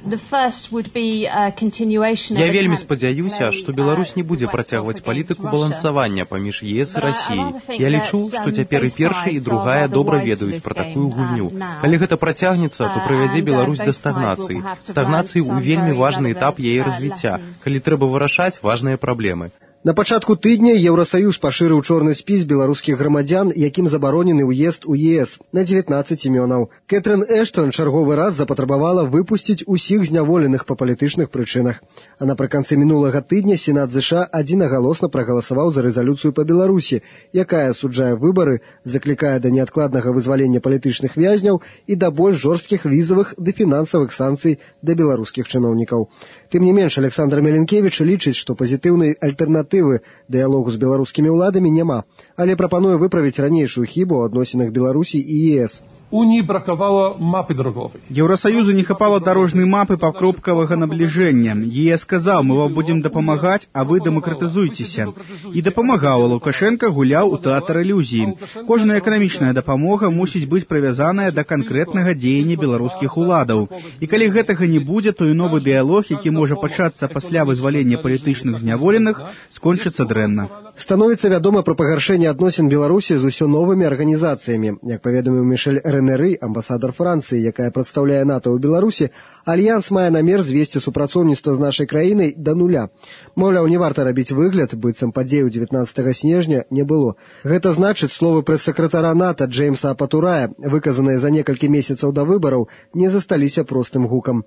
Я вельмі спадзяюся, што Беларусь не будзе працягваць палітыку балансавання паміж ЕС і Расіяй. Я лічу, што цяпер і першая, і другая добра ведаюць пра такую гульню. Калі гэта працягнецца, то прывядзе Беларусь да стагнацыі. Стагнацыі ў вельмі важны этап яе развіцця, калі трэба вырашаць важныя праблемы. На пачатку тыдня Еўрасаюз пашырыў чорны спіс беларускіх грамадзян, якім забаронены ўезд у ЕС на дзевятнаццаць імёнаў. Кэтрын Эштон чарговы раз запатрабавала выпусціць усіх зняволеных па палітычных прычынах. А напрыканцы мінулага тыдня Сенат ЗША адзінагалосна прагаласаваў за рэзалюцыю па Беларусі, якая асуджае выбары, заклікае да неадкладнага вызвалення палітычных вязняў і да больш жорсткіх візавых ды фінансавых санкцый да беларускіх чыноўнікаў. Тым не менш, Александр Меленкевіч лічыць, што пазітыўнай альтэрнатывы дыялогу з беларускімі ўладамі няма, але прапануе выправіць ранейшую хібу ў адносінах Беларусі і ЕС. Унии бракавало мапы дороговой. Евросоюзу не хапало дорожной мапы покропкового наближения. ЕС сказал, мы вам будем допомагать, а вы демократизуйтесь. И допомагал. Лукашенко гулял у театра иллюзии. Кожная экономичная допомога мусить быть привязанная до конкретного деяния белорусских уладов. И коли гэтага не будет, то и новый диалог, який может початься после вызволения политичных зняволеных, скончится дрэнна. Становіцца вядома пра пагаршэнне адносін Беларусі з усё новымі арганізацыямі. Як паведаміў Мішель Ренеры, амбасадар Францыі, якая прадстаўляе НАТО ў Беларусі, альянс мае намер звесці супрацоўніцтва з нашай краінай да нуля. Маўляў, не варта рабіць выгляд, быццам падзею дзевятнаццатага снежня не было. Гэта значыць, словы прэс-сакратара НАТО Джеймса Апатурая, выказаныя за некалькі месяцаў да выбараў, не засталіся простым гукам.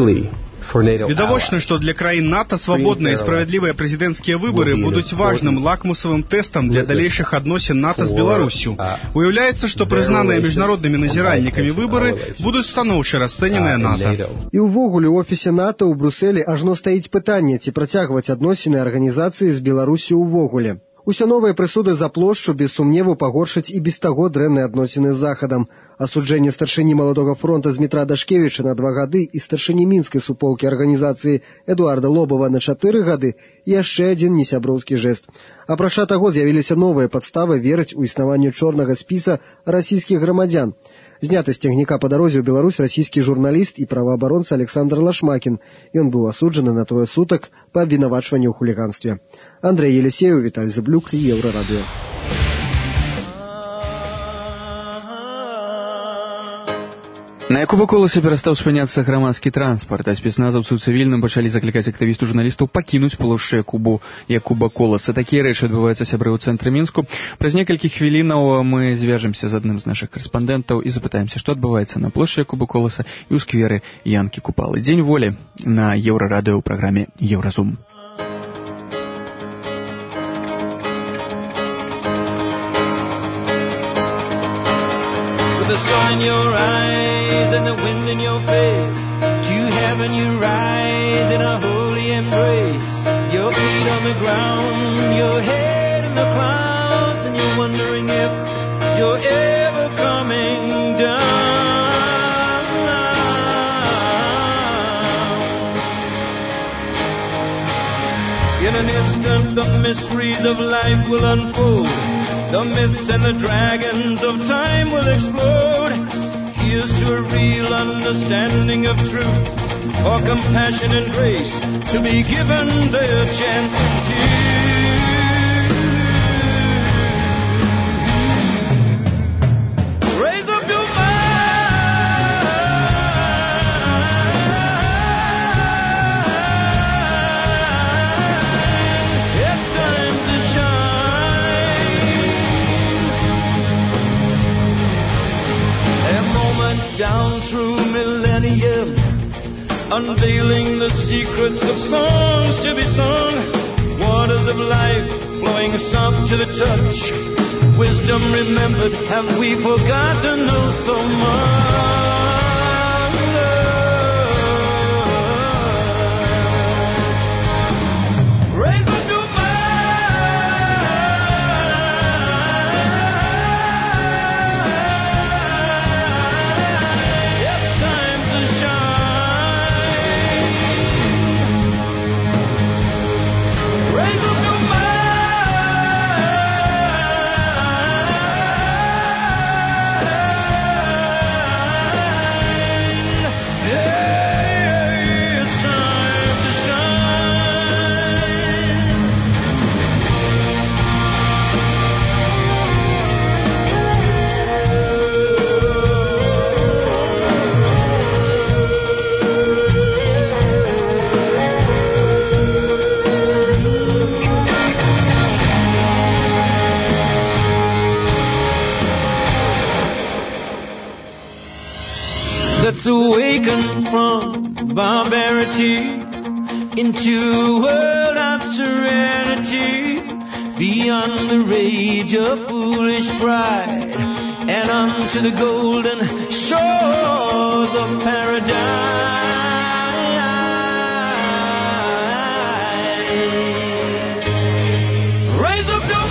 Відавочна, што для краін НАТО свабодныя і справядлівыя прэзідэнцкія выбары будуць важным лакмусавым тэстам для далейшых адносін НАТО з Беларуссю. Уяўляецца, што прызнаныя міжнароднымі назіральнікамі выбары будуць станоўча расцэненыя НАТО. І ўвогуле ў офісе НАТО ў Брюсселі ажно стаіць пытанне, ці працягваць адносіны арганізацыі з Беларуссю ўвогуле. Усё новыя прысуды за плошчу без сумневу пагоршаць і без таго дрэнныя адносіны з Захадам. Асуджэнне старшыні Маладога фронта Змітра Дашкевіча на два гады і старшыні мінскай суполкі арганізацыі Эдуарда Лобава на чатыры гады – яшчэ адзін несяброўскі жэст. Апрача таго, з'явіліся новыя падставы верыць у існаванне чорнага спіса расійскіх грамадзян. Зняты з цягніка па дарозе ў Беларусь расійскі журналіст і праваабаронца Александр Лашмакін. Ён быў асуджаны на трое сутак па абвінавачванню ў хуліганстве. Андрей Елисеев, Віталь Заблюк, Еўрарадыё. На Якуба Коласа перастаў спыняцца грамадскі транспарт, а спецназаўцы ў цывільным пачалі заклікаць актывістаў журналістаў пакінуць плошчу Якубу Якуба Коласа. Такія рэчы адбываюцца, сябры, ў цэнтры Мінску. Праз некалькі хвілінаў мы звяжемся з адным з нашых карэспандэнтаў і запытаемся, што адбываецца на плошчы Якуба Коласа і ў скверы Янкі Купалы. Дзень волі на Еўрарадыё ў праграме Еўразум. The sun in your eyes and the wind in your face, to heaven you rise in a holy embrace. Your feet on the ground, your head in the clouds, and you're wondering if you're ever coming down. In an instant the mysteries of life will unfold. The myths and the dragons of time will explode. Here's to a real understanding of truth, for compassion and grace to be given their chance to choose. Raise up your mind. It's time to shine. Down through millennium, unveiling the secrets of songs to be sung, waters of life flowing soft to the touch, wisdom remembered? Have we forgotten oh so much? Raise up your mind. It's time to shine. Raise up your mind. Let's awaken from barbarity into a world of serenity, beyond the rage of foolish pride, and unto the golden shores of paradise. Raise up your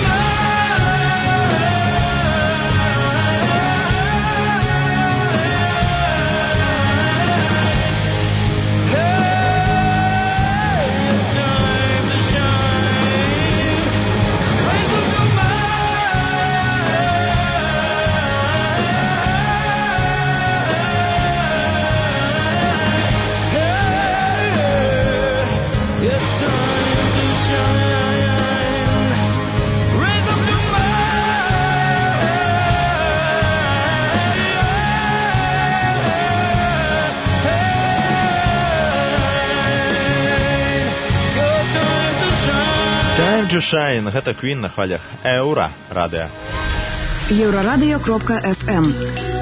Time to Shine, гэта Queen на хвалях Еўра радыё. еўрарадыё кропка эф эм.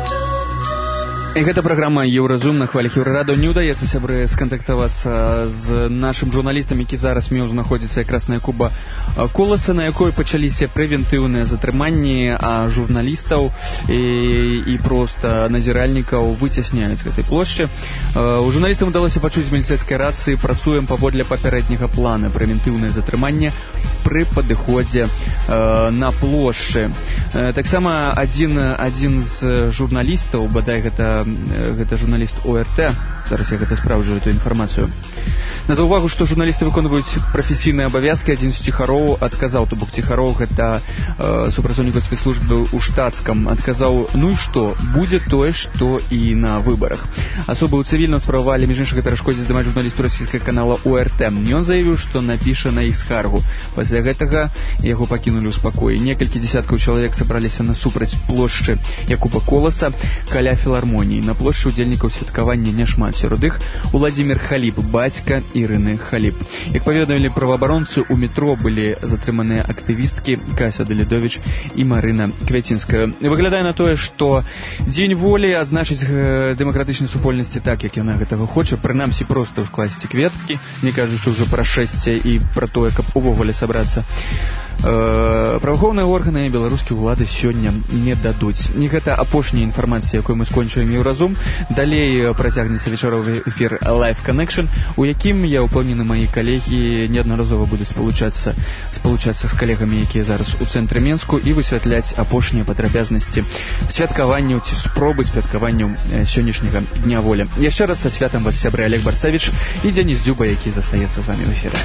І гэта праграма Еўразум на хвалях Еўрарадыё. Не ўдаецца, сябры, скантактавацца з нашым журналістам, які зараз меў знаходзіцца якраз на Якуба Коласа, на якой пачаліся прэвентыўныя затрыманні, а журналістаў і, і проста назіральнікаў выцясняюць з гэтай плошчы. У журналістам удалося пачуць з міліцэйскай рацыі: працуем паводле папярэдняга плана, прэвентыўнае затрыманне пры падыходзе на плошчы. Таксама адзін, адзін з журналістаў, бадай гэта гэта журналіст О Р Т, зараз я гэта спраўджу, эту інфармацыю, назваў увагу, што журналісты выконваюць прафесійныя абавязкі. Адзін з ціхароў адказаў, то бок ціхароў гэта э, супрацоўнікаў спецслужбы ў штатскам, адказаў: ну і што, будзе тое, што і на выбарах. Асобы ў цывільным справавалі, між іншым, гэта шкодзіць здымаць журналісту расійскага канала О Р Т. Ён заявіў, што напіша на іх скаргу. Пасля гэтага яго пакінулі ў спакоі. Некалькі дзесяткаў чалавек сабраліся насупраць плошчы Якуба Коласа каля філармоніі. На плошчы удзельнікаў святкавання няшмат. Сярод іх Уладзімір Халіп, бацька Ірыны Халіп. Як паведамілі праваабаронцы, у метро былі затрыманыя актывісткі Кася Далідовіч і Марына Квяцінская. Выглядае на тое, што дзень волі адзначыць дэмакратычнай супольнасці так, як яна гэтага хоча, прынамсі проста ўскласці кветкі, не кажучы ўжо пра шэсце і пра тое, каб увогуле сабрацца. Праваахоўныя органы беларускія ўлады сёння не дадуць. Не гэта апошняя інфармацыя, якой мы скончылі Еўразум. Далей працягнецца вечаровы эфір Live Connection, у якім, я ўпэўнены, маі калегі неаднаразова будуць спалучацца спалучацца з калегамі, якія зараз у цэнтры Менску, і высвятляць апошнія падрабязнасці святкаванняў ці спробы святкаванняў сённяшняга дня волі. Яшчэ раз са святам вас, сябры, Олег Барсавіч і Дзяніс Дзюба, які застаецца з вамі ў эфіры.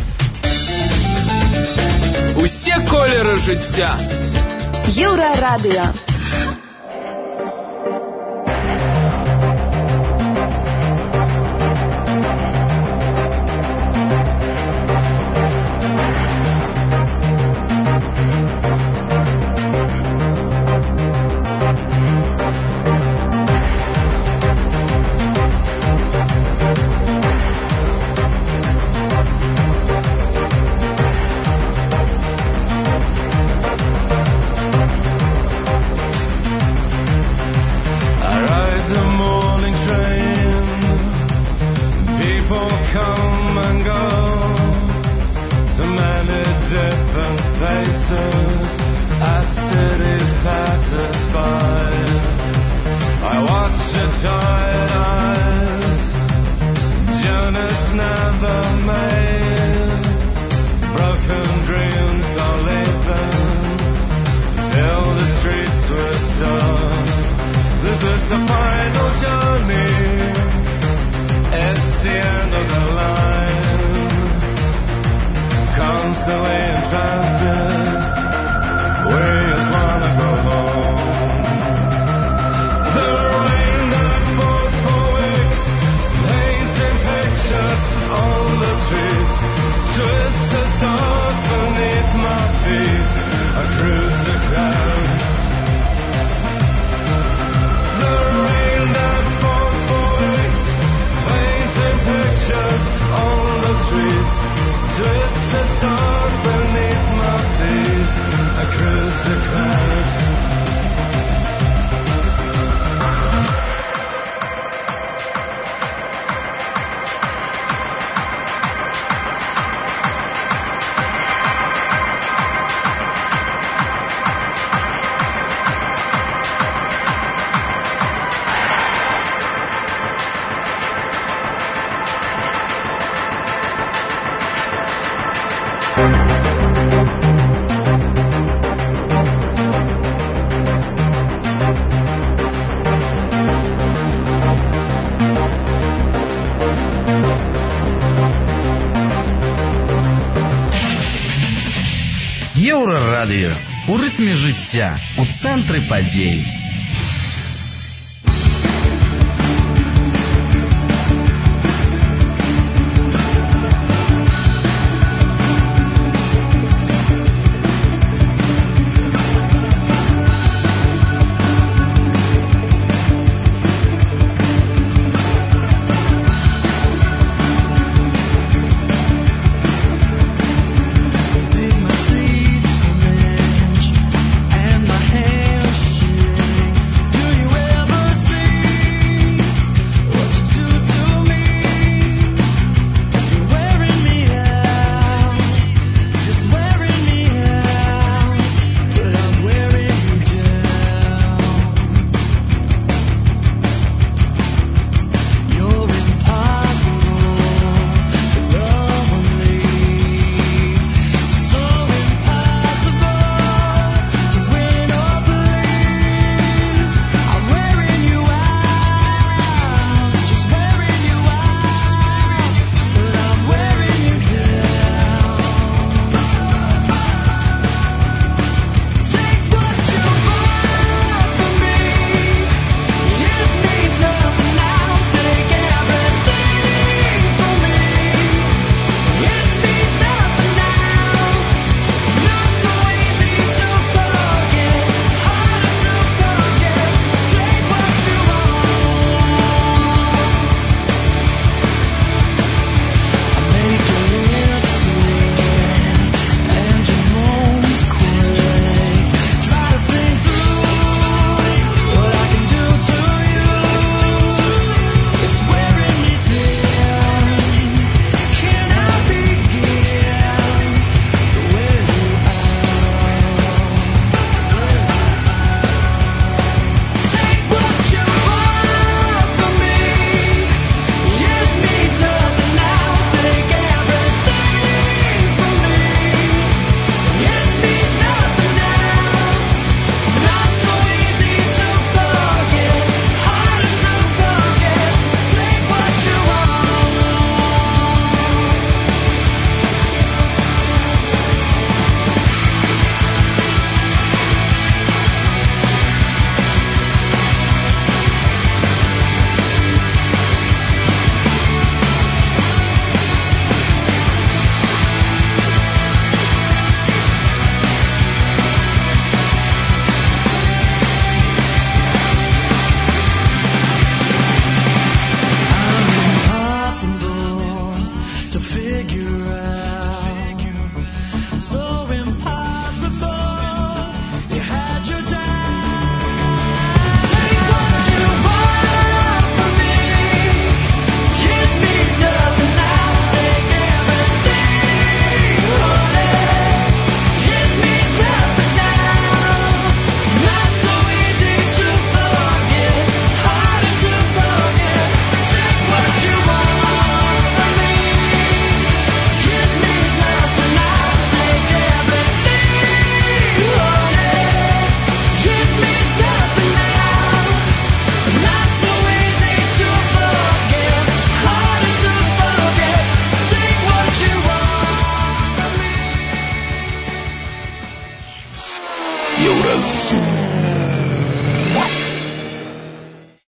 Усе колеры жыцця. Еўрарадыё. Еўрарадыё. У рытме жыцця, у цэнтры падзей.